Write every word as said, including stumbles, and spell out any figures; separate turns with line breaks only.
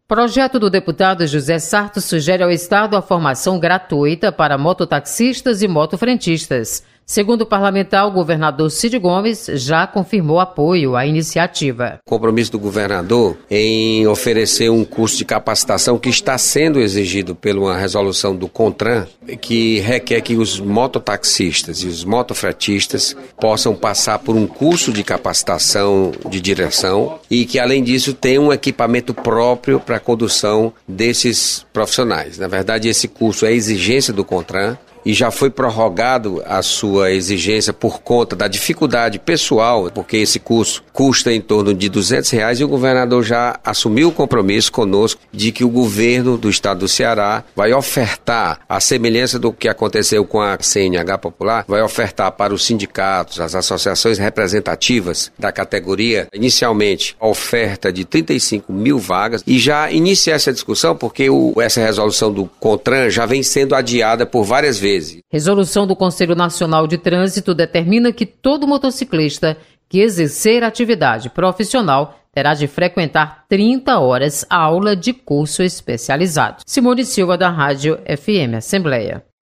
Projeto do deputado José Sarto sugere ao Estado a formação gratuita para mototaxistas e motofrentistas. Segundo o parlamentar, o governador Cid Gomes já confirmou apoio à iniciativa.
O compromisso do governador em oferecer um curso de capacitação que está sendo exigido pela resolução do CONTRAN, que requer que os mototaxistas e os motofretistas possam passar por um curso de capacitação de direção e que, além disso, tenham um equipamento próprio para a condução desses profissionais. Na verdade, esse curso é exigência do CONTRAN e já foi prorrogado a sua exigência por conta da dificuldade pessoal, porque esse curso custa em torno de duzentos reais e o governador já assumiu o compromisso conosco de que o governo do estado do Ceará vai ofertar, a semelhança do que aconteceu com a C N H Popular, vai ofertar para os sindicatos, as associações representativas da categoria, inicialmente a oferta de trinta e cinco mil vagas e já iniciar essa discussão porque o, essa resolução do CONTRAN já vem sendo adiada por várias vezes.
Resolução do Conselho Nacional de Trânsito determina que todo motociclista que exercer atividade profissional terá de frequentar trinta horas aula de curso especializado. Simone Silva, da Rádio F M Assembleia.